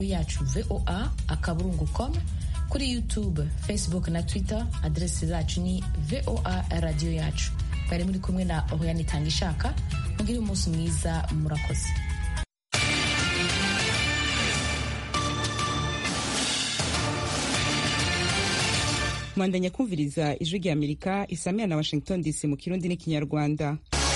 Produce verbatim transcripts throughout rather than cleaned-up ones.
yacu voa akaburungu com, kuri YouTube, Facebook na Twitter adresi zacu ni voa radio yacu. Bari muri kumwe na Oriane Tangishaka. Mugire umunsi mwiza, murakoze. Mwandanya kumviriza ijwi rya Amerika isamira na Washington D C mu Kirundi n'ikinyarwanda.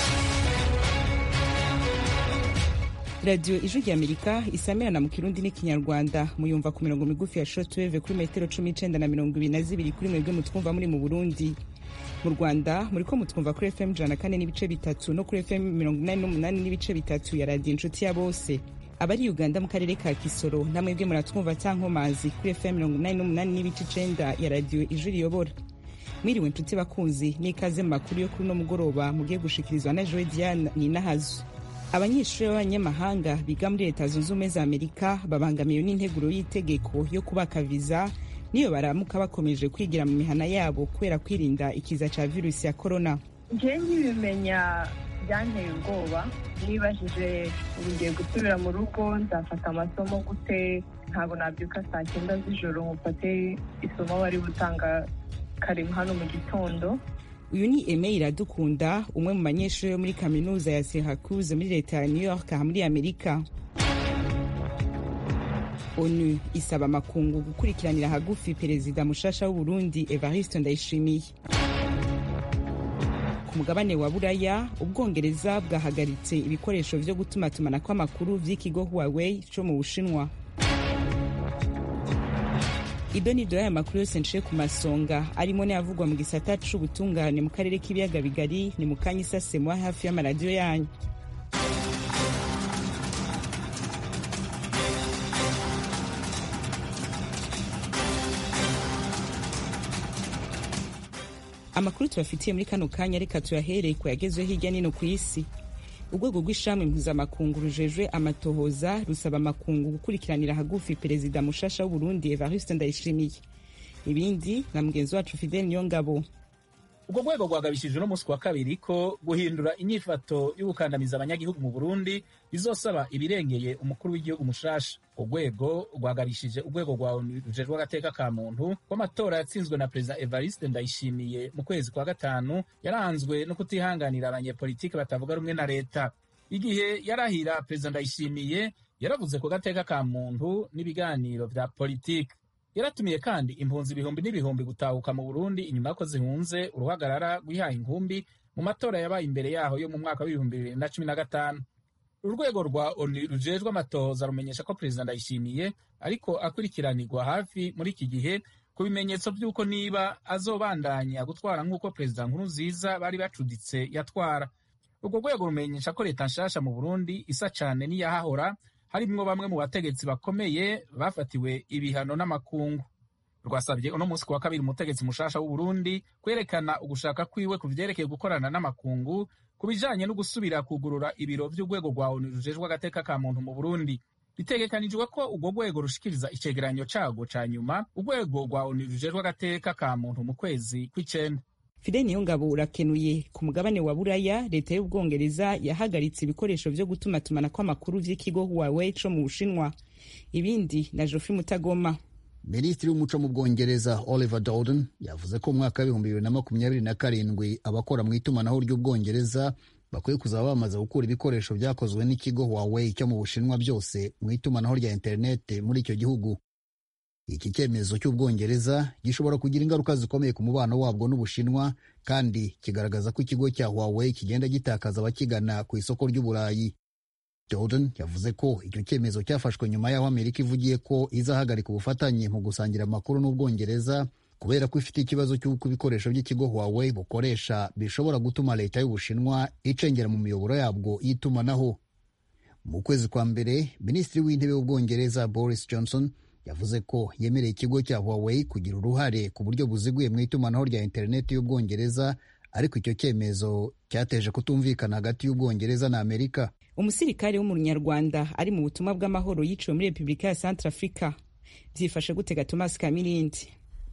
Radio ijwi rya Amerika isamirana mu Kirundi n'ikinyarwanda muyumva ku mirongo migufi ya shortwave kuri metero cumi n'icenda na mirongo ibiri na zibiri kuri mwebwe mutwumva muri mu Burundi. Mu Rwanda muriko mutwumva kuri F M ijana na kane n'ibice bitatu no kuri F M mirongo inani n'umunani n'ibice bitatu ya Radio Inshuti ya Bose. Abari Uganda mu karere ka Kisoro namwebwe muratwumva Cankomazi kuri F M mirongo inani n'umunani n'ibice icenda ya Radio Ijwi Riyobora. Mwiriwe nshuti bakunzi n'ikaze mu makuru yo kuri no mugoroba mugiye gushikirizwa na Joy Diane Ninahazu. Abanyeshuri b'abanyamahanga biga muri Leta Zunze Ubumwe za Amerika babangamiwe n'integuro y'itegeko yo kubaka viza niyo baramuka bakomeje kwigira mu mihana yabo kubera kwirinda ikiza ca virusi ya corona. Nje nkibimenya byanteye ubwoba, nibajije ugiye gusubira mu rugo nzafata amasomo gute, ntabwo nabyuka saa cyenda z'ijoro nkufate isomo bari butanga kare hano mu gitondo. Uyu ni Aime Iradukunda, umwe mu banyeshuri yo muri kaminuza ya Syracuse muri leta ya New York aha muri Amerika. ONU isaba amakungu gukurikiranira hagufi perezida mushasha w'u Burundi Evariste Ndayishimiye. Ku mugabane wa Buraya, Ubwongereza bwahagaritse ibikoresho vyo gutumatumana kw'amakuru vy'ikigo Huawei cyo mu Bushinwa. Idoni doya makuru yose nshe ku masonga arimo n'avugwa mu gisata c'ubutungane mu karere k'ibiyaga bigari ni mu kanyisa semwa hafi y'amaradiyo yanyu. Amakuru tubafitiye muri kano kanya reka tuyahereye ku yagezweho hirya nino ku isi. Urwego rw'ishamwe mpuzamakungu rujejwe amatohoza rusaba amakungu gukurikiranira hagufi perezida mushasha w'u Burundi Evariste Ndayishimiye. Ibindi na mugenzi wacu Fidel Niyongabo. Ubwo rwego rwagabishije no musi wa kabiri ko guhindura inyifato y'ugukandamiza abanyagihugu mu Burundi bizosaba ibirengeye umukuru w'igihugu mushasha. Urwego rwagabishije urwego rwa rujejwe agateka ka muntu ko amatora yatsinzwe na perezida Evariste Ndayishimiye mu kwezi kwa gatanu yaranzwe no kutihanganira abanyepolitiki batavuga rumwe na leta. Igihe yarahira perezida Ndayishimiye yaravuze ko gateka ka muntu n'ibiganiro vya politiki. Yaratumiye kandi impunzi ibihumbi n'ibihumbi gutahuka mu Burundi inyuma ko zihunze uruhagarara rwihaye inkumbi mu matora yabaye imbere yaho yo mu mwaka w'ibihumbi bibiri na cumi na gatanu. Urwego rwa ONU rujejwe amatohoza rumenyesha ko perezida Ndayishimiye ariko akurikiranirwa hafi muri iki gihe ku bimenyetso by'uko niba azobandanya gutwara nk'uko perezida Nkurunziza bari bacuditse yatwara. Urwo rwego rumenyesha ko leta nshasha mu Burundi isa cane n'iyahahora, harimwo bamwe mu bategetsi bakomeye bafatiwe ibihano n'amakungu. Rwasabye uno munsi kuwa kabiri umutegetsi mushasha w'u Burundi kwerekana ugushaka kwiwe ku vyerekeye gukorana n'amakungu ku bijanye no gusubira kugurura ibiro vy'urwego rwa ONU rujejwe agateka ka muntu mu Burundi. Bitegekanijwe ko urwo rwego rushikiriza icegeranyo cago ca nyuma urwego rwa ONU rujejwe agateka ka muntu mu kwezi kw'icenda. Fidel Niyongabo urakenuye. Ku mugabane wa Buraya, leta y'Ubwongereza yahagaritse ibikoresho vyo gutumatumana kw'amakuru vy'ikigo Huawei co mu Bushinwa. Ibindi na Geoffrey Mutagoma. Minisitiri w'umuco mu Bwongereza Oliver Dowden yavuze ko mu mwaka w'ibihumbi bibiri na makumyabiri na karindwi abakora mu itumanaho ry'Ubwongereza bakwiye kuzaba bamaze gukura ibikoresho vyakozwe n'ikigo Huawei cyo mu Bushinwa byose mu itumanaho rya interinete muri icyo gihugu. Iki cyemezo cy'Ubwongereza gishobora kugira ingaruka zikomeye ku mubano wabwo n'Ubushinwa kandi kigaragaza ko ikigo cya Huawei kigenda gitakaza abakigana ku isoko ry'Uburayi. Jordan yavuze ko icyo cyemezo cyafashwe nyuma y'aho Amerika ivugiye ko izahagarika ubufatanye mu gusangira amakuru n'Ubwongereza kubera ko ifite ikibazo cy'uko ibikoresho by'ikigo Huawei bukoresha bishobora gutuma leta y'Ubushinwa icengera mu miyoboro yabwo y'itumanaho. Mu kwezi kwa mbere, Minisitiri w'Intebe w'Ubwongereza Boris Johnson yavuze ko yemereye ikigo cya Huawei kugira uruhare ku buryo buziguye mu itumanaho rya interineti y'Ubwongereza, ariko icyo cyemezo cyateje kutumvikana hagati y'Ubwongereza na Amerika. Umusirikare w'umunyarwanda ari mu butumwa bw'amahoro yiciwe muri Republika ya Centrafrica. Byifashe gutega Thomas Kamirindi.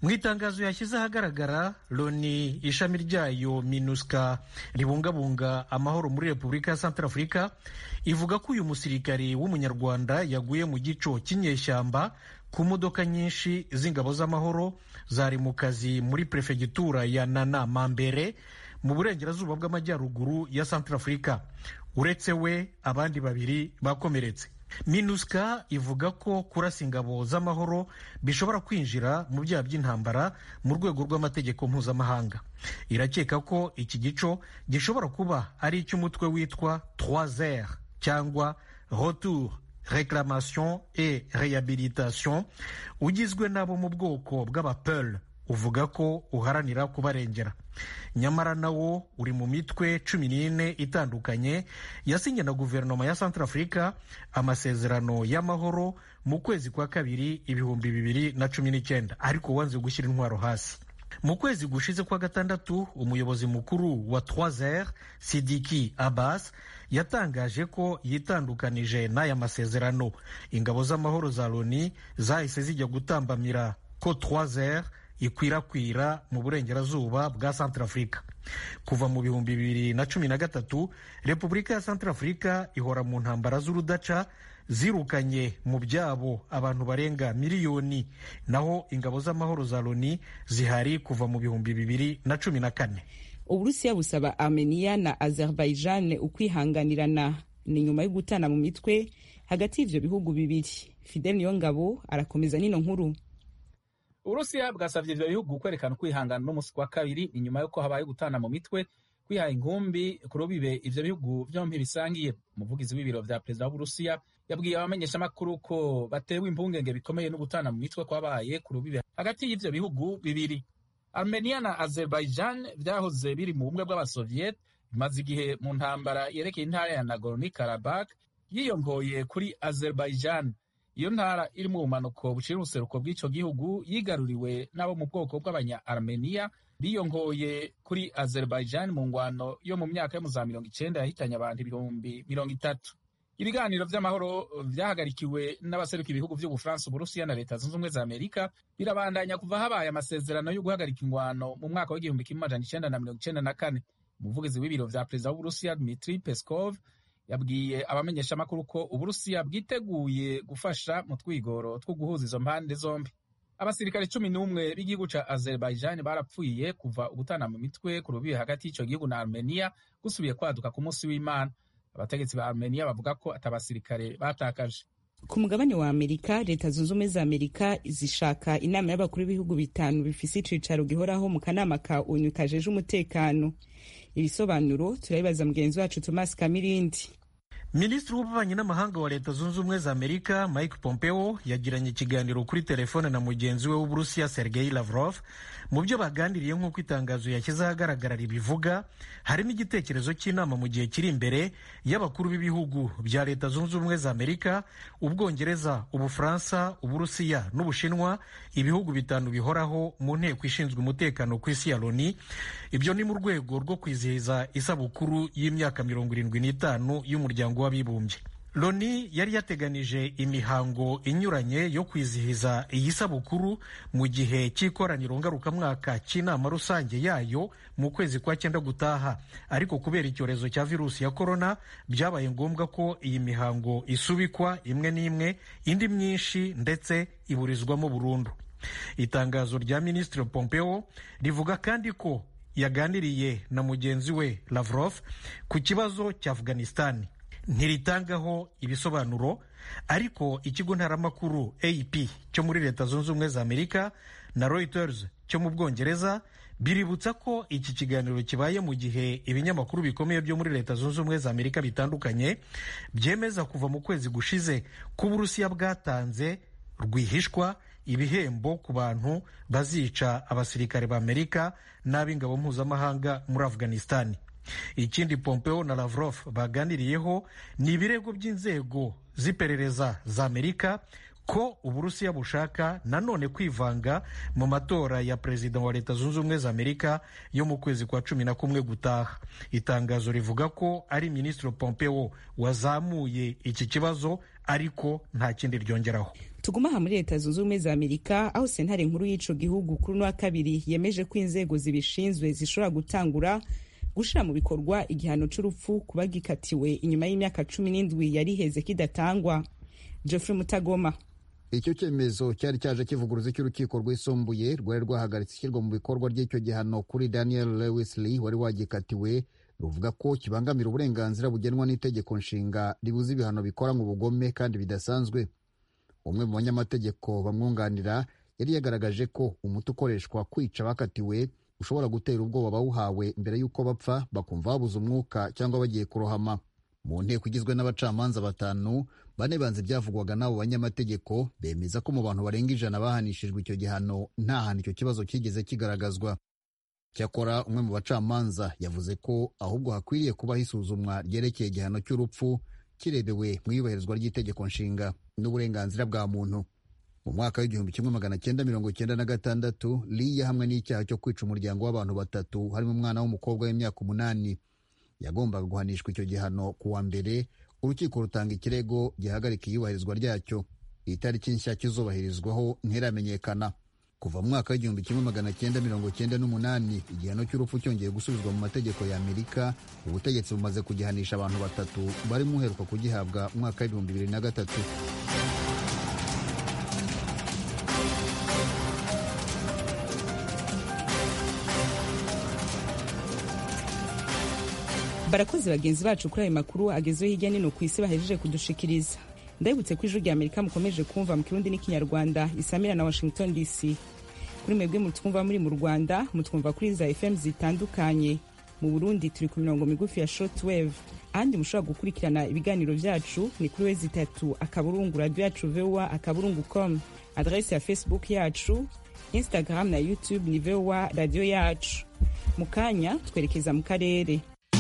mu itangazo yashyize ahagaragara, loni ishami ryayo minusca ribungabunga amahoro muri repubulika ya Centrafrica ivuga ko uyu musirikari w'umunyarwanda yaguye mu gico cy'inyeshyamba ku modoka nyinshi z'ingabo z'amahoro zari mu kazi muri prefegitura ya Nana Mambere mu burengerazuba bw'amajyaruguru ya Centrafrica. Uretse we, abandi babiri bakomeretse. minusca ivuga ko kurasa ingabo z'amahoro bishobora kwinjira mu byaha by'intambara mu rwego rw'amategeko mpuzamahanga. Irakeka ko iki gico gishobora kuba ari icy'umutwe witwa trois R cyangwa retour réclamation et réhabilitation ugizwe n'abo mu bwoko bw'abapeul, uvuga ko uharanira kubarengera. Nyamara nawo uri mu mitwe cumi n'ine itandukanye yasinye na guverinoma ya Centrafrica amasezerano y'amahoro mu kwezi kwa kabiri ibihumbi bibiri na cumi n'icyenda, ariko wanze gushyira intwaro hasi. Mu kwezi gushize kwa gatandatu, umuyobozi mukuru wa trois R Sidiki Abbas yatangaje ko yitandukanije n'aya masezerano. Ingabo z'amahoro za Loni zahise zijya gutambamira ko trois R ikwirakwira mu burengerazuba bwa Centrafrica. Kuva mu bihumbi bibiri na cumi na gatatu, Repubulika ya Centrafrica ihora mu ntambara z'urudaca zirukanye mu byabo abantu barenga miliyoni, naho ingabo z'amahoro za Loni zihari kuva mu bihumbi bibiri na cumi na kane. Uburusiya busaba Armenia na Azerbaijan ukwihanganirana ni nyuma yo gutana mu mitwe hagati y'ivyo bihugu bibiri. Fidel Niyongabo arakomeza nino nkuru. Uburusiya bwasavye ivyo bihugu kwerekana ukwihangana n'umusi wa kabiri inyuma yuko habaye gutana mu mitwe kwiha inkumbi ku rubibe ivyo bihugu vyompi bisangiye. Umuvugizi w'ibiro vya perezida w'Uburusiya yabwiye abamenyeshamakuru ko batewe impungenge bikomeye no gutana mu mitwe kwabaye ku rubibe hagati y'ivyo bihugu bibiri. Armenia na Azerbaijan vyahoze biri mu bumwe bw'abasoviet, bimaze igihe mu ntambara yerekeye intara ya Nagorno-Karabakh yiyongoye kuri Azerbaijan. Iyo ntara iri mu bumanuko bucira ubuseruko bw'ico gihugu yigaruriwe n'abo mu bwoko bw'abanya Armenia biyongoye kuri Azerbaijan mu ngwano yo mu myaka yo mu za mirongo icenda yahitanye abantu ibihumbi mirongo itatu. Ibiganiro vy'amahoro vyahagarikiwe n'abaseruka ibihugu vy'Ubufaransa, Uburusiya na Leta Zunze Ubumwe za Amerika birabandanya kuva habaye amasezerano yo guhagarika ingwano mu mwaka w'igihumbi kimwe amajana icenda na mirongo icenda na kane. Umuvugizi w'ibiro vya perezida w'Uburusiya Dmitry Peskov yabwiye abamenyeshamakuru ko Uburusiya bwiteguye gufasha mu twigoro two guhuza izo mpande zombi. Abasirikare cumi n'umwe b'igihugu ca Azerbaijan barapfuye kuva ubutana mu mitwe ku rubibe hagati y'ico gihugu na Armenia gusubiye kwaduka ku munsi w'Imana. Abategetsi ba Armenia bavuga ko atabasirikare batakaje. Ku mugabane wa Amerika, Leta Zunze Ubumwe za Amerika zishaka inama y'abakuru b'ibihugu bitanu bifise icicaro gihoraho mu kanama ka O N U kajeje umutekano. Ibisobanuro turabibaza mugenzi wacu Thomas Kamirindi. Minisitiri w'ububanyi n'amahanga wa Leta Zunze Ubumwe za Amerika Mike Pompeo yagiranye ikiganiro kuri telefone na mugenzi we w'Uburusiya Sergei Lavrov. Mu byo baganiriye nk'uko itangazo yashyize ahagaragara ribivuga, harimo igitekerezo cy'inama mu gihe kiri imbere y'abakuru b'ibihugu bya Leta Zunze Ubumwe za Amerika, Ubwongereza, Ubufaransa, Uburusiya n'Ubushinwa, ibihugu bitanu bihoraho mu nteko ishinzwe umutekano ku isi ya Loni. Ibyo ni mu rwego rwo kwizihiza isabukuru y'imyaka mirongo irindwi n'itanu y'umuryango w'abibumbye. Loni yari yateganije imihango inyuranye yo kwizihiza iyi sabukuru mu gihe cy'ikoraniro ngarukamwaka cy'inama rusange yayo mu kwezi kwa cyenda gutaha, ariko kubera icyorezo cya virusi ya korona byabaye ngombwa ko iyi mihango isubikwa imwe n'imwe, indi myinshi ndetse iburizwamo burundu. Itangazo rya Minisitiri Pompeo rivuga kandi ko yaganiriye na mugenzi we Lavrov ku kibazo cya Afghanistan. Ntiritangaho ibisobanuro, ariko ikigo ntaramakuru A P cyo muri Leta Zunze Ubumwe za Amerika na Reuters cyo mu Bwongereza biributsa ko iki kiganiro kibaye mu gihe ibinyamakuru bikomeye byo muri Leta Zunze Ubumwe za Amerika bitandukanye byemeza kuva mu kwezi gushize ko Uburusiya bwatanze rwihishwa ibihembo ku bantu bazica abasirikare ba Amerika n'ab'ingabo mpuzamahanga muri Afghanistan. Ikindi Pompeo na Lavrov baganiriyeho ni ibirego by'inzego z'iperereza za Amerika ko Uburusiya bushaka nanone kwivanga mu matora ya perezida wa Leta Zunze Ubumwe za Amerika yo mu kwezi kwa cumi na kumwe gutaha. Itangazo rivuga ko ari Minisitiri Pompeo wazamuye iki kibazo ariko nta kindi ryongeraho. tuguma aha muri leta zunze ubumwe za amerika aho sentare nkuru y'ico gihugu kuri uno wa kabiri yemeje ko inzego zibishinzwe zishobora gutangura gushira mu bikorwa igihano c'urupfu kuba gikatiwe inyuma y'imyaka cumi n'indwi yari iheze kidatangwa. Geoffrey Mutagoma. icyo cyemezo cyari cyaje kivuguruza cy'urukiko rwisumbuye rwari rwahagaritse ishyirwa mu bikorwa ry'icyo gihano kuri Daniel Lewis Lee wari wagikatiwe, ruvuga ko kibangamira uburenganzira bugenwa n'itegeko nshinga ribuza ibihano bikora mu bugome kandi bidasanzwe. Umwe mu banyamategeko bamwunganira yari yagaragaje ko umuti ukoreshwa kwica abakatiwe ushobora gutera ubwoba abawuhawe mbere y'uko bapfa bakumva babuze umwuka cyangwa bagiye kurohama. Mu nteko igizwe n'abacamanza batanu, bane banze ibyavugwaga n'abo banyamategeko bemeza ko mu bantu barenga ijana bahanishijwe icyo gihano nta hantu icyo kibazo kigeze kigaragazwa. Cyakora umwe mu bacamanza yavuze ko ahubwo hakwiriye kubaho isuzumwa ryerekeye igihano cy'urupfu kirebewe mu iyubahirizwa ry'itegeko nshinga n'uburenganzira bwa muntu. Mu mwaka w'igihumbi kimwe magana cyenda mirongo cyenda na gatandatu, Lee yahamwe n'icyaha cyo kwica umuryango w'abantu batatu harimo umwana w'umukobwa w'imyaka umunani. Yagombaga guhanishwa icyo gihano ku wa mbere, urukiko rutanga ikirego gihagarika iyubahirizwa ryacyo. Itariki nshya kizubahirizwaho ntiramenyekana. Kuva mu mwaka w'igihumbi kimwe magana cyenda mirongo cyenda n'umunani, igihano cy'urupfu cyongeye gusubizwa mu mategeko ya Amerika. Ubutegetsi bumaze kugihanisha abantu batatu barimo uheruka kugihabwa mu mwaka w'ibihumbi bibiri na gatatu. barakoze bagenzi bacu kuri ayo makuru agezweho hirya no hino ku isi bahejeje kudushikiriza. Ndabibutse ko ijwi rya Amerika mukomeje kumva mu Kirundi n'Ikinyarwanda isamira na Washington D C. Kuri mwebwe mutwumva muri mu Rwanda mutwumva kuri za F M zitandukanye. Mu Burundi turi ku mirongo migufi ya shortwave. Ahandi mushobora gukurikirana ibiganiro vyacu ni kuri wezi itatu akaburungu radio yacu V O A akaburungu com. Adresse ya Facebook yacu, Instagram na YouTube ni V O A radio yacu. Mukanya twerekeza mu karere.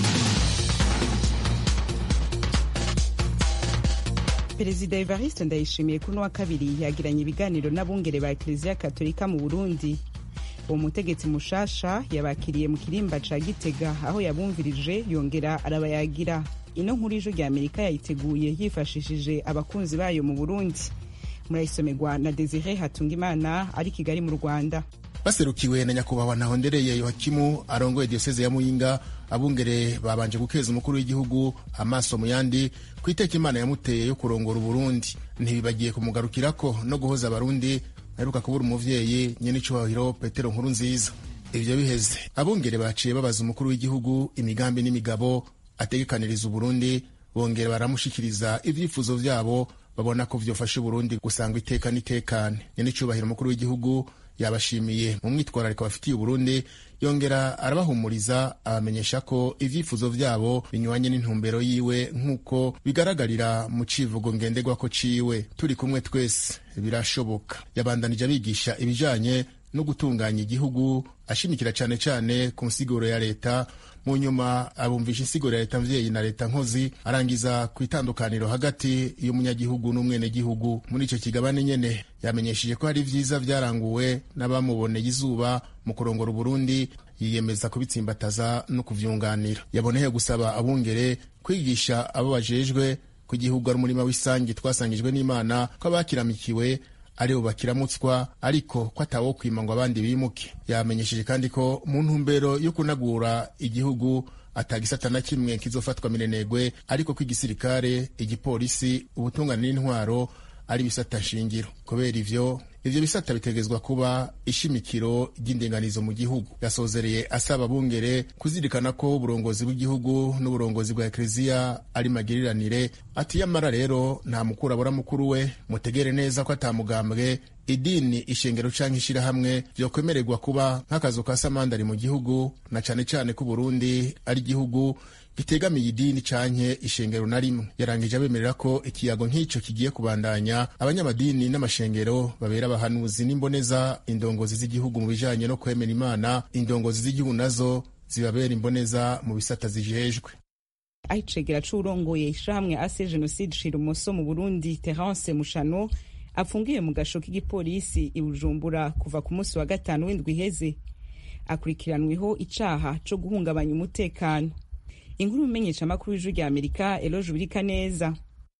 Perezida Evariste Ndayishimiye kuno wa kabiri yagiranye ibiganiro n'abungere ba Eklezia Katolika mu Burundi. Uwo mutegetsi mushasha yabakiriye mu kirimba ca Gitega aho yabumvirije yongera arabayagira. Ino nkuru y'ijwi rya Amerika yayiteguye yifashishije abakunzi bayo mu Burundi. Murayisomerwa na Desire Hatungimana ari Kigali mu Rwanda. Baserukiwe na nyakubahwa Ntahondereye Yohakimu arongoye diocese ya Muyinga, abungere babanje gukeza umukuru w'igihugu amaso mu yandi ku iteka Imana yamuteye yo kurongora Burundi. Ntibibagiye kumugarukirako no guhoza abarundi aheruka kubura umuvyeyi nyene icubahiro Petero Nkurunziza. Ivyo biheze, abungere baciye babaza umukuru w'igihugu imigambi n'imigabo ategekaniriza Burundi, bongera baramushikiriza ivyifuzo vyabo babona ko vyofasha Burundi gusanga iteka n'itekane. Nyene icubahiro umukuru w'igihugu yabashimiye mu mwitwarariko bafitiye Burundi, yongera arabahumuriza abamenyesha ko ivyifuzo vyabo binyuranye n'intumbero yiwe nk'uko bigaragarira mu civugo ngenderwa ko ciwe turi kumwe twese birashoboka. Yabandanije abigisha ibijanye no gutunganya igihugu, ashimikira cane cane ku nsiguro ya leta. Mu nyuma abumvisha insiguro ya leta mvyeyi na leta nkozi, arangiza ku itandukaniro hagati y'umunyagihugu n'umwenegihugu. Muri ico kigabane nyene yamenyesheje ko hari vyiza vyaranguwe n'abamuboneye izuba mu kurongora Burundi, yiyemeza kubitsimbataza no kuvyunganira. Yaboneye gusaba abungere kwigisha abo bajejwe ku gihugu ari umurima w'isangi twasangijwe n'Imana ko abakiramikiwe aribo bakiramutswa, ariko ko atawo kwima ngo abandi bimuke. Yamenyesheje kandi ko mu ntumbero yo kunagura igihugu atagisata na kimwe kizofatwa minenegwe, ariko ko igisirikare, igipolisi, ubutungane n'intwaro ari bisata shingiro. Kubera ivyo ivyo bisata bitegezwa kuba ishimikiro ry'indinganizo mu gihugu. Yasozereye asaba bungere kuzirikana ko uburongozi bw'igihugu n'uburongozi bwa Eklezia ari magiriranire. Ati yamara rero nta mukuru abura mukuru we, mutegere neza ko atamugambwe, idini, ishengero canke ishirahamwe vyokwemererwa kuba nk'akazu ka samandari mu gihugu, na cane cane ko Burundi ari igihugu gitegamiye idini canke ishengero na rimwe. Yarangije abemerera ko ikiyago nk'ico kigiye kubandanya, abanyamadini n'amashengero babera abahanuzi n'imboneza indongozi z'igihugu mu bijanye no kwemera Imana, indongozi z'igihugu nazo zibabera imboneza mu bisata zijejwe. Aicegera c'urongoye ishamwe ase genocide Shirumoso mu Burundi, Terence Mushano, afungiye mu gasho k'igipolisi i Bujumbura kuva ku munsi wa gatanu w'indwi iheze. Akurikiranweho icaha co guhungabanya umutekano. Inkuru umenyesha makuru y'ijwi rya Amerika Eloge Burikaneza.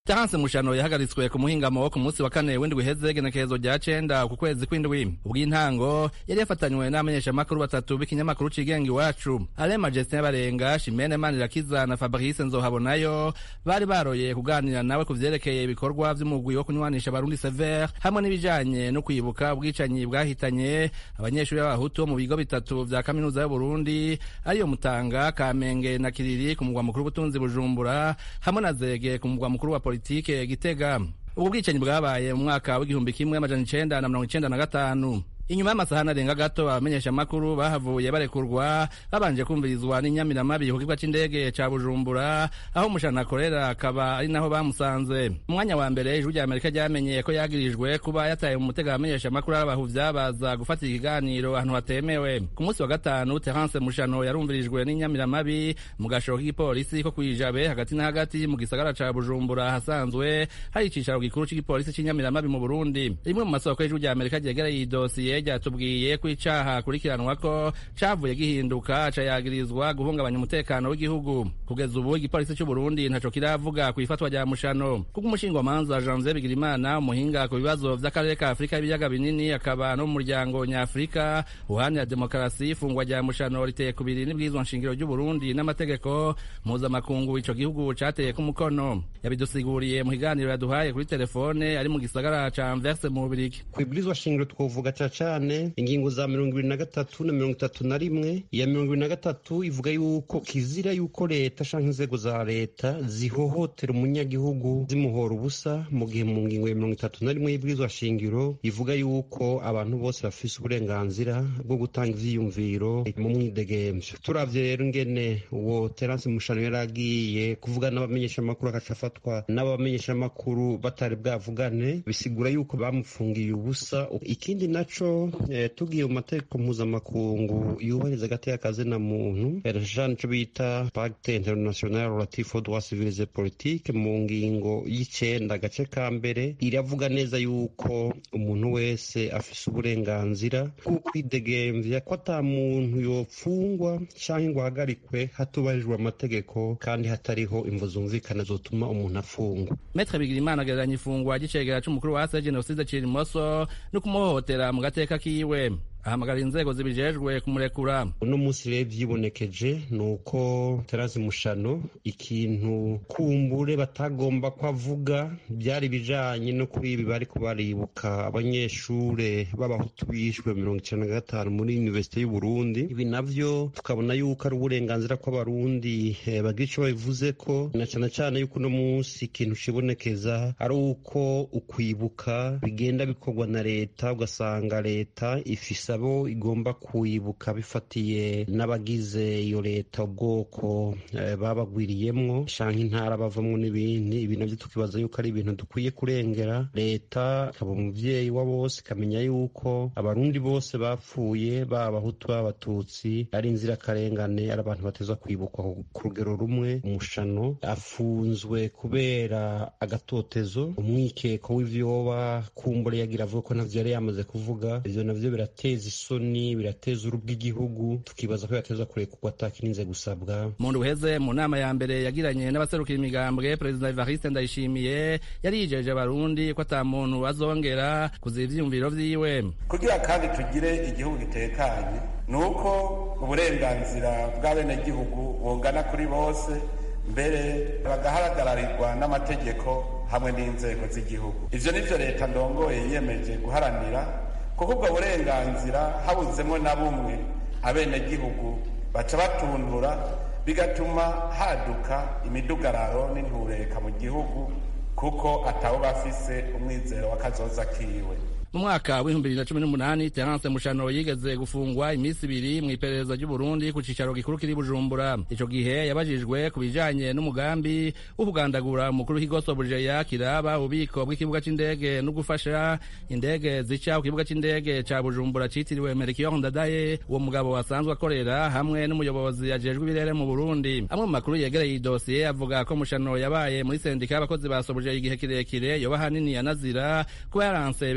Terence Mushano yahagaritswe ku muhingamo wo ku munsi wa kane w'indwi iheze igenekerezo rya cenda ku kwezi kw'indwi. Ubw'intango yari yafatanywe n'abamenyeshamakuru batatu b'ikinyamakuru cigenga Iwacu, Alain Majestin Barenga, Chimene Manirakiza na Fabrice Nzohabonayo, bari baroye kuganira nawe ku vyerekeye ibikorwa vy'umugwi wo kunywanisha Abarundi Sever hamwe n'ibijanye no kwibuka ubwicanyi bwahitanye abanyeshuri b'abahutu mu bigo bitatu vya kaminuza y'Uburundi ariyo Mutanga, Kamenge na Kiriri ku mugwa mukuru w'ubutunzi Bujumbura hamwe na Zege ku mugwa mukuru wa politike Gitega. Ubwo bwicanyi bwabaye mu mwaka w'igihumbi kimwe amajana icenda na mirongo icenda na gatanu. Inyuma y'amasaha arenga gato abamenyesha makuru bahavuye barekurwa babanje kumvirizwa n'inyamiramabi ku kibuga c'indege ca Bujumbura aho Mushano akorera, akaba ari naho bamusanze. Umwanya wa mbere ijwi rya Amerika ryamenye ko yagirijwe kuba yataye mu mutego abamenyesha makuru abahuvya baza gufatira ikiganiro ahantu hatemewe. Ku munsi wa gatanu Terence Mushano yarumvirijwe n'inyamiramabi mu gashoro k'igipolisi ko kwijabe hagati na hagati mu gisagara ca Bujumbura hasanzwe hari icicaro gikuru c'igipolisi c'inyamiramabi mu Burundi. Rimwe mu masoko y'ijwi rya Amerika ryegereye iyi dosiye ryatubwiye ko icaha kurikiranwa ko cavuye gihinduka cayagirizwa guhungabanya umutekano w'igihugu. Kugeza ubu igipolisi cy'u Burundi ntaco kiravuga ku ifatwa rya Mushano. Kuko umushingwamanza Janvier Bigirimana, umuhinga ku bibazo vy'akarere ka Afrika y'ibiyaga binini akaba no mu muryango nyafrika uharanira demokarasi, ifungwa rya Mushano riteye kubiri n'ibwirizwa nshingiro ry'u Burundi n'amategeko mpuzamakungu ico gihugu cateye ku mukono. Yabidusiguriye mu kiganiro yaduhaye kuri telefone ari mu gisagara ca Anvers mu Bubiligi. Kwibwirizwa nshingiro twovuga caca ingingo za mirongo ibiri na gatatu na mirongo itatu na rimwe. Iya mirongo ibiri na gatatu ivuga yuko kizira yuko leta canke inzego za leta zihohotera umunyagihugu zimuhora ubusa, mu gihe mu ngingo ya mirongo itatu na rimwe y'ibwirizwa shingiro ivuga yuko abantu bose bafise uburenganzira bwo gutanga ivyiyumviro mu mwidegemvyo. Turavye rero ingene uwo Terence Mushano yaragiye kuvuga n'abamenyeshamakuru agacafatwa n'abamenyeshamakuru batari bwavugane, bisigura yuko bamufungiye ubusa. Ikindi naco Eh, tugiye mu mategeko mpuzamakungu yubahiriza agateka kazina muntu erjane co bita Pacte International Relatif aux Droits Civils et Politiques, mu ngingo y'icenda gace ka mbere iravuga neza yuko umuntu wese afise uburenganzira bwo kwidegemvya, ko ata muntu yopfungwa canke ngo ahagarikwe hatubahirijwe amategeko kandi hatariho imvo zumvikana zotuma umuntu afungwa. Maître Bigirimana agereranya ifungwa ry'icegera c'umukuru wa Genocide Cirimoso no kumuhohotera mu gateka kiwe, ahamagara inzego zibijejwe kumurekura. Uno munsi rero vyibonekeje nuko Terence Mushano ikintu kumbure batagomba ko avuga byari bijanye no kuri ibi bari kubaribuka abanyeshure b'abahutu bishwe mirongo icenda na gatanu muri Universite y'u Burundi. Ibi navyo tukabona yuko ari uburenganzira kw'abarundi eh, bagira ico babivuze ko, na cane cane yuko uno munsi ikintu cibonekeza ari uko ukwibuka bigenda bikorwa na leta, ugasanga leta ifise abo igomba kwibuka bifatiye n'abagize iyo leta ubwoko e, babagwiriyemwo canke intara bavamwo n'ibindi. Ibi navyo tukibaza yuko ari ibintu dukwiye kurengera. Leta ikaba umuvyeyi wa bose, ikamenya yuko abarundi bose bapfuye baba abahutu b'abatutsi ari inzirakarengane, ari abantu batezwa kwibukwa ku rugero rumwe. Mushano afunzwe kubera agatotezo, umwikeko w'ivyoba kumbure yagira avuga ko navyo yari yamaze kuvuga. Ivyo navyo birateza isoni, birateza urubwa igihugu, tukibaza ko yateza kurekurwa atakirinze gusabwa. Mu ndwi iheze mu nama ya mbere yagiranye n'abaserukira imigambwe, Perezida Evariste Ndayishimiye yari yijeje abarundi ko ata muntu azongera kuziba ivyiyumviro vyiwe. Kugira kandi tugire igihugu gitekanye nuko uburenganzira bw'abenegihugu bungana kuri bose, mbere bagaharagararirwa n'amategeko hamwe n'inzego z'igihugu. Ivyo nivyo leta ndongoye yiyemeje guharanira, kuko ubwo burenganzira habuzemo na bumwe abenegihugu baca batundura, bigatuma haduka imidugararo n'intureka mu gihugu, kuko atabo bafise umwizero w'akazoza kiwe. Mu mwaka w'ibihumbi bibiri na cumi n'umunani Terence Mushano yigeze gufungwa imisi ibiri mu iperereza ry'u Burundi ku cicaro gikuru kiri Bujumbura. Ico gihe yabajijwe ku bijanye n'umugambi wo kugandagura umukuru w'ikigoso Bujeya kiraba ububiko bw'ikibuga c'indege no gufasha indege zica ku kibuga c'indege ca Bujumbura citiriwe Melchior Ndadaye, uwo mugabo wasanzwe akorera hamwe n'umuyobozi yajejwe ibirere mu Burundi. Amwe mu makuru yegereye idosiye avuga ko Mushano yabaye muri sendika y'abakozi ba Sobujeya igihe kirekire, yoba hanini yanazira kuba yaranse ibikorwa bimwe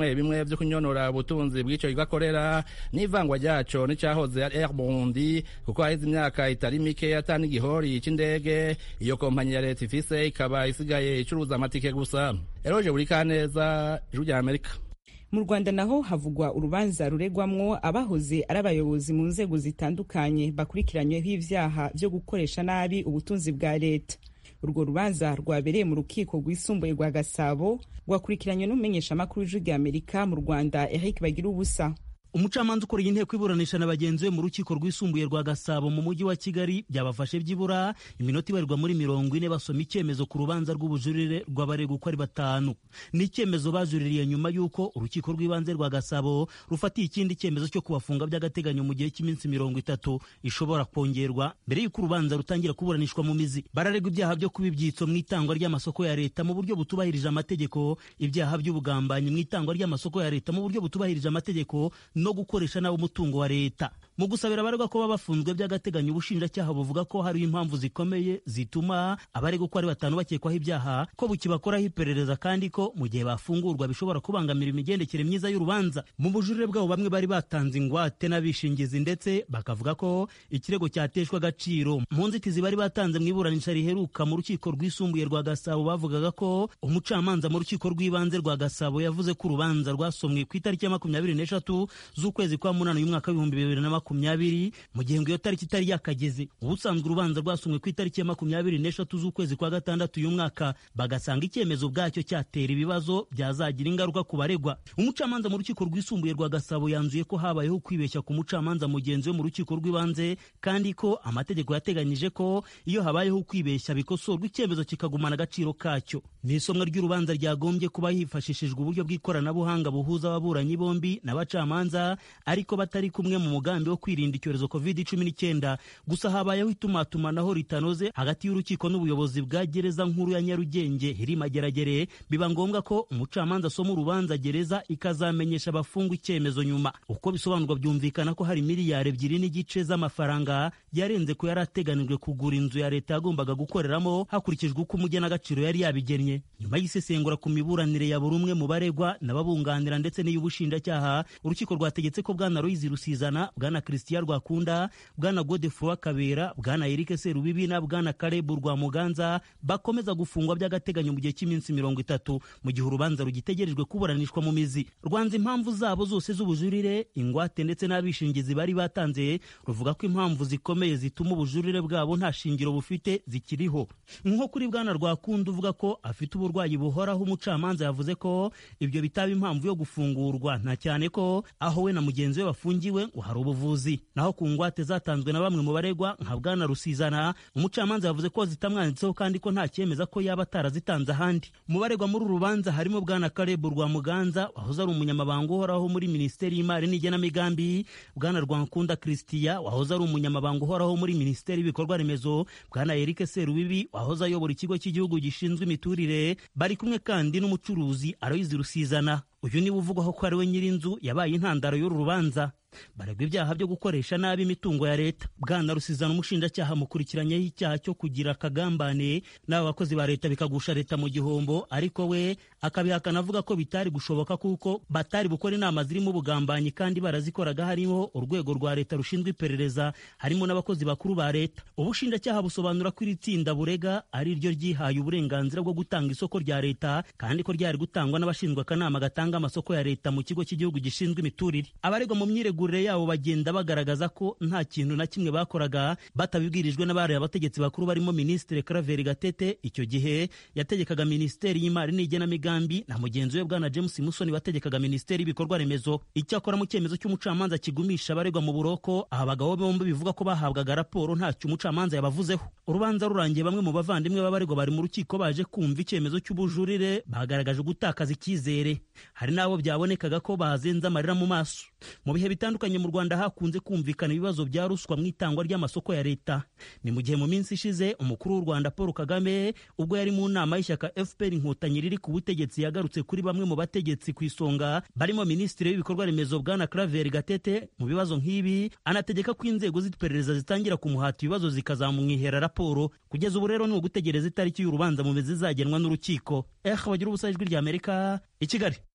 bimwe bimwe vyo kunyonora ubutunzi bw'ico kigakorera n'ivangwa ryaco n'icahoze ari Air Burundi kuko haheze imyaka itari mike atani igihori c'indege iyo kompanyi ya leta ifise ikaba isigaye icuruza amatike gusa. Eroje Burikaneza, Ijwi rya Amerika. Mu Rwanda naho havugwa urubanza ruregwamwo abahoze ari abayobozi mu nzego zitandukanye bakurikiranyweho ivyaha vyo gukoresha nabi ubutunzi bwa leta. Urwo rubanza rwabereye mu rukiko rwisumbuye rwa Gasabo rwakurikiranywe n'umumenyeshamakuru w'Ijwi rya Amerika mu Rwanda Eric Bagirubusa. Umucamanza ukoreye inteko iburanisha na bagenzi be mu rukiko rwisumbuye rwa Gasabo mu mujyi wa Kigali byabafashe byibura iminota ibarirwa muri mirongo ine basoma icyemezo ku rubanza rw'ubujurire rw'abaregwa uko ari batanu. Ni icyemezo bajuririye nyuma y'uko urukiko rw'ibanze rwa Gasabo rufatiye ikindi cyemezo cyo kubafunga by'agateganyo mu gihe cy'iminsi mirongo itatu ishobora kongerwa mbere y'uko urubanza rutangira kuburanishwa mu mizi. Bararegwa ibyaha byo kuba ibyitso mu itangwa ry'amasoko ya leta mu buryo butubahirije amategeko, ibyaha by'ubugambanyi mu itangwa ry'amasoko ya leta mu buryo butubahirije amategeko no gukoresha nawo umutungo wa leta. Mu gusabira abaregwa ko baba bafunzwe by'agateganyo, ubushinjacyaha buvuga ko hari impamvu zikomeye zituma abaregwa ko ari batanu bakekwaho ibyaha ko bukibakoraho iperereza kandi ko mu gihe bafungurwa bishobora kubangamira imigendekere myiza y'urubanza. Mu bujurire bwabo bamwe bari batanze ingwate n'abishingizi ndetse bakavuga ko ikirego cyateshwa agaciro. Mu nzitizi bari batanze mu iburanisha riheruka mu rukiko rwisumbuye rwa Gasabo bavugaga ko umucamanza mu rukiko rw'ibanze rwa Gasabo yavuze ko urubanza rwasomwe ku itariki ya makumyabiri n'eshatu z'ukwezi kwa munani y'umwaka w'ibihumbi bibiri na makumyabiri mu gihe ngo iyo tariki itari yakageze. Ubusanzwe urubanza rwasomwe ku itariki ya makumyabiri n'eshatu z'ukwezi kwa gatandatu uyu mwaka bagasanga icyemezo bwacyo cyatera ibibazo byazagira ingaruka ku baregwa. Umucamanza mu rukiko rwisumbuye rwa Gasabo yanzuye ko habayeho kwibeshya ku mucamanza mugenzi we mu rukiko rw'ibanze kandi ko amategeko yateganyije ko iyo habayeho kwibeshya bikosorwa icyemezo kikagumana agaciro kacyo. Ni isomwa ry'urubanza ryagombye kuba hifashishijwe uburyo bw'ikoranabuhanga buhuza ababuranyi bombi n'abacamanza ariko batari kumwe mu mugambi wo kwirinda icyorezo covid cumi n'icyenda. Gusa habayeho itumatumanaho ritanoze hagati y'urukiko n'ubuyobozi bwa gereza nkuru ya Nyarugenge iri Mageragere, biba ngombwa ko umucamanza asoma urubanza gereza ikazamenyesha abafungwa icyemezo nyuma. Uko bisobanurwa byumvikana ko hari miliyari ebyiri n'igice z'amafaranga yarenze ko yari ateganijwe kugura inzu ya leta yagombaga gukoreramo hakurikijwe uko umugenagaciro yari yabigennye. Nyuma y'isesengura ku miburanire ya buri umwe mu baregwa n'ababunganira ndetse n'iy'ubushinjacyaha, urukiko rwategetse ko bwana Loyizi Rusizana, bwana Christian Rwakunda, bwana Godefroid Kabera, bwana Eric Serubibi na bwana Caleb Rwamuganza bakomeza gufungwa by'agateganyo mu gihe cy'iminsi mirongo itatu mu gihe urubanza rugitegerejwe kuburanishwa mu mizi. Rwanze impamvu zabo zose z'ubujurire, ingwate ndetse n'abishingizi bari batanze, ruvuga ko impamvu zikomeye zituma ubujurire bwabo nta shingiro bufite zikiriho. Nko kuri bwana Rwakunda uvuga ko afite uburwayi buhoraho, umucamanza yavuze ko ibyo bitaba impamvu yo gufungurwa, nta cyane ko aho we na mugenzi we bafungiwe ngo hari ubuvuzi. Naho ku ngwate zatanzwe na bamwe mu baregwa nka bwana Rusizana, umucamanza yavuze ko zitamwanditseho kandi ko nta cyemeza ko yaba atarazitanze ahandi. Mu baregwa muri uru rubanza harimo bwana Caleb Rwamuganza wahoze ari umunyamabanga uhoraho muri Minisiteri y'Imari n'Igenamigambi, bwana Rwakunda Christian wahoze ari umunyamabanga uhoraho muri Minisiteri y'Ibikorwa Remezo, bwana Eric Serubibi wahoze ayobora ikigo cy'igihugu gishinzwe imiturire, bari kumwe kandi n'umucuruzi Aloyizi Rusizana. Uyu niwe uvugwaho ko ari we nyir'inzu yabaye intandaro y'uru rubanza. Baregwa ibyaha byo gukoresha nabi imitungo ya leta. Bwana Rusizana umushinjacyaha mukurikiranyeho icyaha cyo kugira akagambane n'aba bakozi ba leta bikagusha leta mu gihombo, ariko we akabihakana avuga ko bitari gushoboka kuko batari bukora inama zirimo ubugambanyi kandi barazikoraga harimo urwego rwa leta rushinzwe iperereza, harimo n'abakozi bakuru ba leta. Ubushinjacyaha busobanura ko iri tsinda burega ari ryo ryihaye uburenganzira bwo gutanga isoko rya leta kandi ko ryari gutangwa n'abashinzwe akanama gatanga amasoko ya leta mu kigo cy'igihugu gishinzwe imiturire. Abaregwa mu myiregurire yabo bagenda bagaragaza ko nta kintu na kimwe bakoraga batabibwirijwe n'abari abategetsi bakuru barimo Minisitiri Claver Gatete icyo gihe yategekaga Minisiteri y'Imari n'Igenamigambi na mugenzi we bwana James Musoni wategekaga Minisiteri y'Ibikorwa Remezo. Icyakora mu cyemezo cy'umucamanza kigumisha abaregwa mu buroko, aba bagabo bombi bivuga ko bahabwaga raporo ntacyo umucamanza yabavuzeho. Urubanza rurangiye, bamwe mu bavandimwe b'abaregwa bari mu rukiko baje kumva icyemezo cy'ubujurire bagaragaje gutakaza icyizere. Hari n'abo byabonekaga ko bazenze amarira mu maso. Mu bihe bitandukanye mu Rwanda hakunze kumvikana ibibazo bya ruswa mu itangwa ry'amasoko ya leta. Ni mu gihe mu minsi ishize umukuru w'u Rwanda Paul Kagame ubwo yari mu nama y'ishyaka F P R Inkotanyi riri ku butegetsi yagarutse kuri bamwe mu bategetsi ku isonga barimo Minisitiri w'Ibikorwa Remezo bwana Claver Gatete. Mu bibazo nk'ibi anategeka ko inzego z'iperereza zitangira kumuhata ibibazo zikazamwihera raporo. Kugeza ubu rero ni ugutegereza itariki y'urubanza mu mizi izagenwa n'urukiko. Eh bagira ubusa Ijwi rya Amerika i Kigali.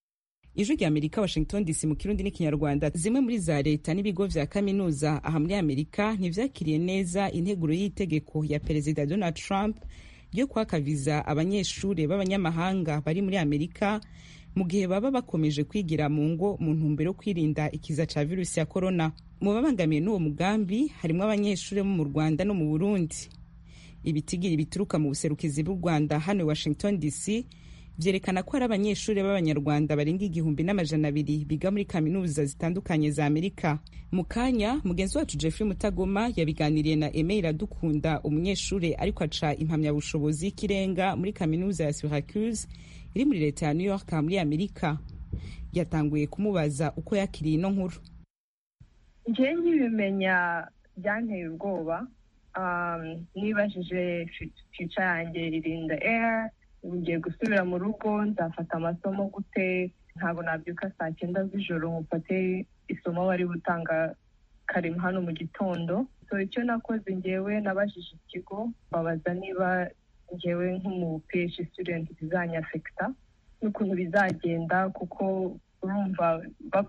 ijwi rya amerika washington dc mu kirundi n'ikinyarwanda. zimwe muri za leta n'ibigo vya kaminuza aha muri amerika ntivyakiriye neza integuro y'itegeko ya perezida donald trump ryo kwaka viza abanyeshuri b'abanyamahanga bari muri amerika mu gihe baba bakomeje kwigira mu ngo mu ntumbero yo kwirinda ikiza ca virusi ya korona. mu babangamiye n'uwo mugambi harimwo abanyeshuri bo mu rwanda no mu burundi. ibitigiri bituruka mu buserukizi bw'u rwanda hano i washington dc vyerekana ko hari abanyeshuri b'abanyarwanda barenga igihumbi n'amajana abiri biga muri kaminuza zitandukanye za amerika. mu kanya mugenzi wacu Jeffrey Mutagoma yabiganiriye na Aimé Iradukunda, umunyeshuri ariko aca impamyabushobozi y'ikirenga muri kaminuza ya Syracuse iri muri leta ya New York muri amerika. yatanguye kumubaza uko yakiriye ino nkuru. njye nkibimenya byanteye ubwoba. um, nibajije future yanjye irinda air, ngiye gusubira mu rugo nzafata amasomo gute, ntabwo nabyuka saa cyenda z'ijoro ngufate isomo bari butanga kare hano mu gitondo. so icyo nakoze njyewe nabajije ikigo babaza niba njyewe nk'umu PhD student bizanyafekta n'ukuntu bizagenda, kuko urumva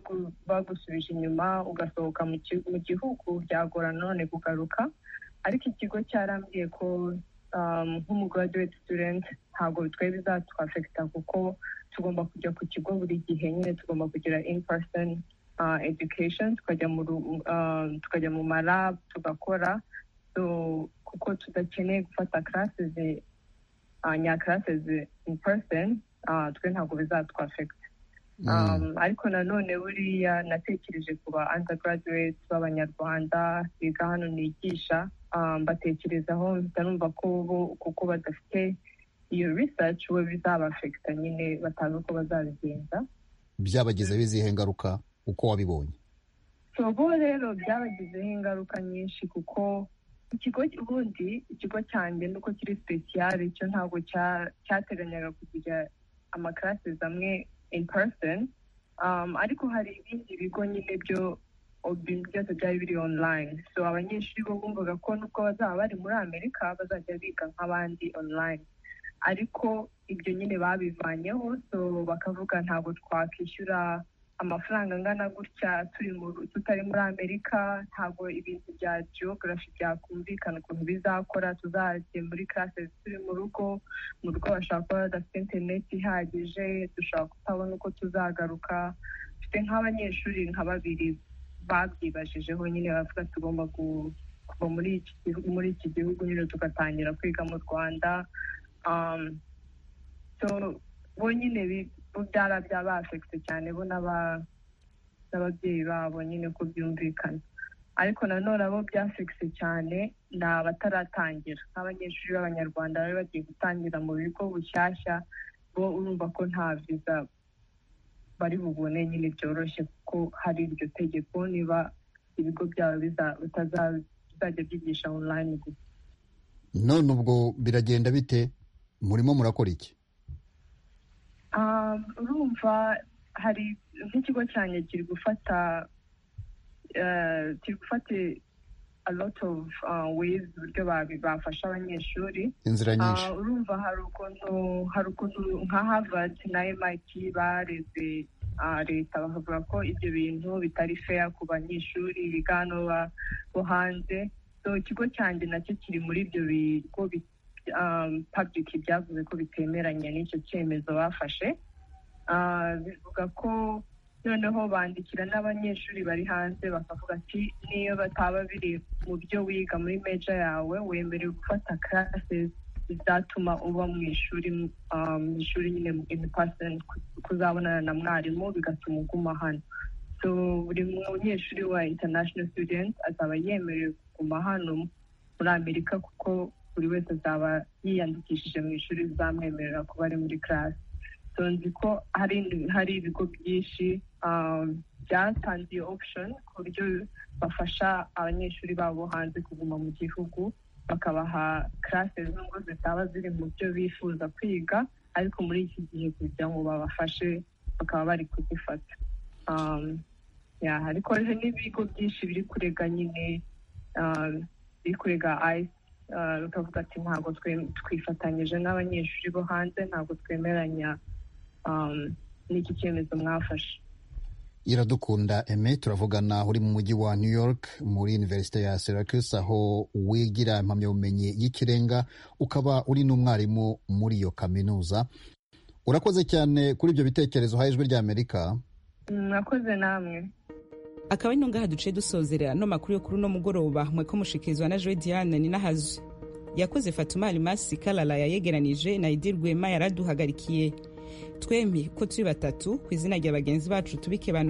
bagusubije inyuma ugasohoka mu gihugu byagora none kugaruka. ariko ikigo cyarambwiye ko nk'umu graduate student ntabwo twe bizatwafekta kuko tugomba kujya ku kigo buri gihe, nyine tugomba kugira in person uh, education, tukajya mu uh, tukajya mu malab tugakora, so kuko tudakeneye gufata classes uh, nya classes in person uh, twe ntabwo bizatwafekta. Um, ariko nanone buriya natekereje kuba undergraduate b'abanyarwanda biga hano nigisha, um, batekerezaho mpita numva ko bo kuko badafite iyo research we bizabafekta, nyine batazi uko bazabigenza. byabagizeho izihe ngaruka uko wabibonye? so bo rero byabagizeho ingaruka nyinshi, kuko ikigo ubundi ikigo cyanjye nuko kiri special, icyo ntabwo cyateganyaga kugira amaklases amwe in person, um, ariko hari ibindi bigo nyine byo byose byari biri online. so abanyeshuri bo bumvaga ko nubwo bazaba bari muri amerika bazajya biga nk'abandi online, ariko ibyo nyine babivanyeho. so bakavuga ntabwo twakwishyura amafaranga angana gutya turi tutari muri amerika, ntabwo ibintu bya geography byakumvikana ukuntu bizakora, tuzajya muri classes turi mu rugo mu rugo bashaka kuba badafite internet ihagije, dushobora kutabona uko tuzagaruka. mfite nk'abanyeshuri nka babiri babyibajijeho, nyine bavuga tugomba kuva muri iki gihugu muri iki gihugu nyine tugatangira kwiga mu Rwanda. um, so bo nyine bo byara byabafekte cyane bo n'ababyeyi babo nyine ko byumvikana, ariko nanone abo byafekse cyane ni abataratangira, nk'abanyeshuri b'abanyarwanda bari bagiye gutangira mu bigo bushyashya, bo urumva ko nta viza bari bubone nyine byoroshye, kuko hari iryo tegeko niba ibigo byabo bizajya byigisha online gusa. none ubwo biragenda bite? murimo murakora iki? urumva hari nk'ikigo cyanjye kiri gufata kiri gufata a lot of ways uburyo bafasha abanyeshuri, inzira nyinshi. urumva hari ukuntu hari ukuntu nka Harvard na M I T bareze leta bakavuga ko ibyo bintu bitari fair ku banyeshuri biga hano bo hanze. so ikigo cyanjye nacyo kiri muri ibyo bigo public byavuze ko bitemeranya n'icyo cyemezo bafashe. bivuga ko noneho bandikira n'abanyeshuri bari hanze bakavuga ati niyo bataba biri mu byo wiga muri major yawe, wemerewe gufata classes bizatuma uba mu ishuri mu ishuri nyine in person, kuzabonana na mwarimu bigatuma uguma hano. so buri munyeshuri wa international student azaba yemerewe kuguma hano muri Amerika, kuko buri wese azaba yiyandikishije mu ishuri bizamwemerera kuba ari muri class. so nzi ko hari hari ibigo byinshi byatanze iyo option ku buryo bafasha abanyeshuri babo hanze kuguma mu gihugu, bakabaha classes nubwo zitaba ziri mu byo bifuza kwiga, ariko muri iki gihe kugira ngo babafashe bakaba bari kuzifata. ya ariko hari n'ibigo byinshi biri kurega nyine biri kurega I C E, bakavuga ati ntabwo twifatanyije n'abanyeshuri bo hanze, ntabwo twemeranya n'iki cyemezo mwafashe. Iradukunda Aime, turavugana uri mu mujyi wa New York muri Universite ya Syracuse aho wigira impamyabumenyi y'ikirenga ukaba uri n'umwarimu muri iyo kaminuza. Urakoze cyane kuri ibyo bitekerezo ha Ijwi ry'Amerika. Mwakoze namwe. Akaba ino ngaha duce dusozerera no makuru yo kuri no mugoroba mwe ko mushikirizwa na Joy Diane ni nahazo. Yakoze Fatuma Alimasi Kalala yayegeranije na Idirwe Ma yaraduhagarikiye. Twembi ko turi batatu ku izina rya bagenzi bacu tubike